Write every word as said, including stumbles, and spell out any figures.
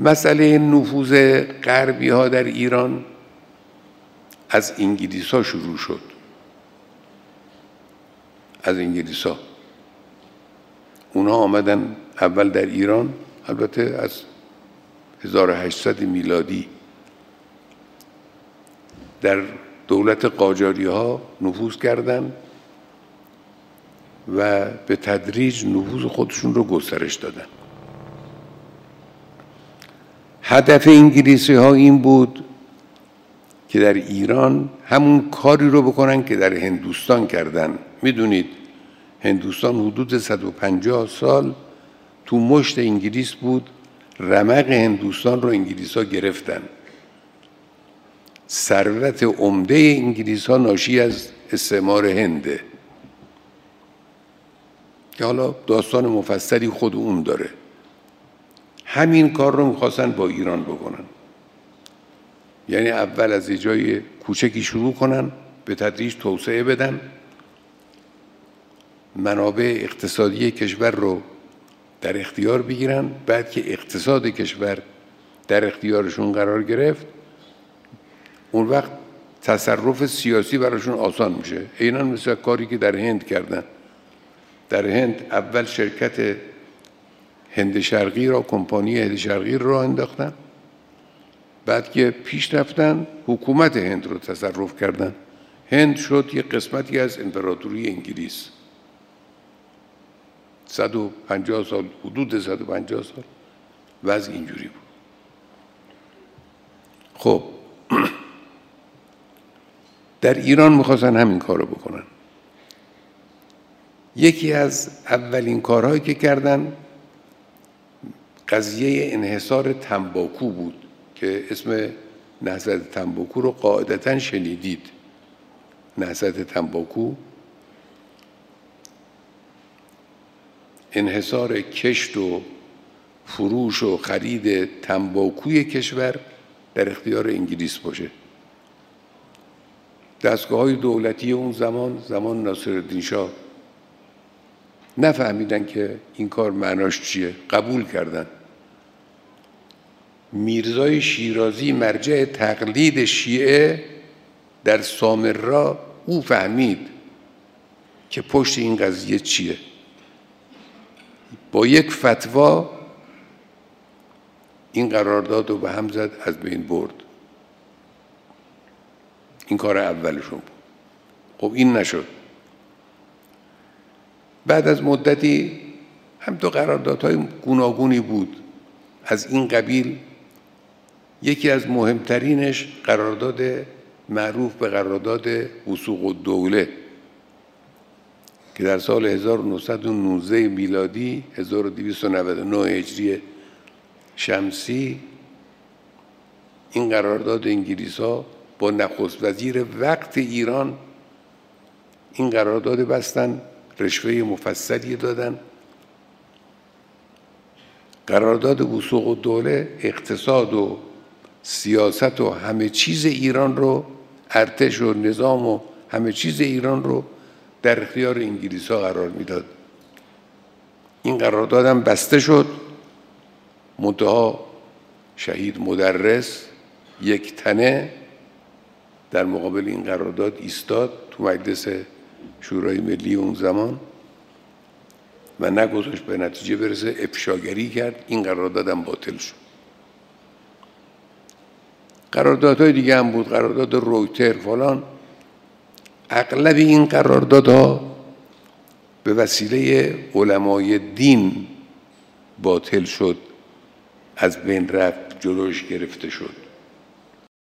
مسئله نفوذ غربی ها در ایران از انگلیس ها شروع شد. از انگلیس ها اونا آمدن اول در ایران، البته از هزار و هشتصد میلادی در دولت قاجاری ها نفوذ کردند و به تدریج نفوذ خودشون رو گسترش دادن. هدف انگلیسی ها این بود که در ایران همون کاری رو بکنن که در هندوستان کردن. میدونید هندوستان حدود صد و پنجاه سال تو مشت انگلیس بود، رمق هندوستان رو انگلیس ها گرفتن. ثروت عمده انگلیس ها ناشی از استعمار هنده که حالا داستان مفصلی خود اون داره. همین کار رو میخواستن با ایران بکنن، یعنی اول از یه جای کوچکی شروع کنن، به تدریج توسعه بدن، منابع اقتصادی کشور رو در اختیار بگیرن. بعد که اقتصاد کشور در اختیارشون قرار گرفت، اون وقت تصرف سیاسی براشون آسان میشه. عیناً مثل کاری که در هند کردن. در هند اول شرکت هند شرقی را، کمپانی هند شرقی را انداختن، بعد که پیش رفتن حکومت هند رو تصرف کردن. هند شد یک قسمتی از امپراتوری انگلیس. صد و پنجاه سال، حدود صد و پنجاه سال وضع اینجوری بود. خب در ایران میخواستن همین کار رو بکنن. یکی از اولین کارهایی که کردن قضیه انحصار تنباکو بود که اسم نهضت تنباکو رو قاعدتاً شنیدید. نهضت تنباکو انحصار کشت و فروش و خرید تنباکوی کشور در اختیار انگلیس باشه. دستگاه‌های دولتی اون زمان زمان ناصرالدین شاه نفهمیدن که این کار معناش چیه، قبول کردن. میرزای شیرازی مرجع تقلید شیعه در سامرا، او فهمید که پشت این قضیه چیه. با یک فتوا این قرارداد رو به هم زد، از بین برد. این کار اولشون بود. خب این نشد. بعد از مدتی هم دو قراردادهای گوناگونی بود از این قبیل. یکی از مهمترینش قرارداد معروف به قرارداد وثوق الدوله که در سال هزار و نهصد و نوزده میلادی، هزار و دویست و نود و نه هجری شمسی، این قرارداد انگلیس‌ها با نخست وزیر وقت ایران این قرارداد بستن، رشوه مفصلی دادن. قرارداد وثوق الدوله اقتصاد و سیاست و همه چیز ایران رو، ارتش و نظام و همه چیز ایران رو در اختیار انگلیس‌ها قرار میداد. این قرارداد هم بسته شد. منتها شهید مدرس یک تنه در مقابل این قرارداد ایستاد تو مجلس شورای ملی اون زمان و نگذاشت به نتیجه برسه، افشاگری کرد. این قرارداد هم باطل شد. قراردادهای دیگه هم بود، قرارداد رویتر فلان. اغلب این قراردادها به وسیله علمای دین باطل شد، از بین رفت، جلوش گرفته شد.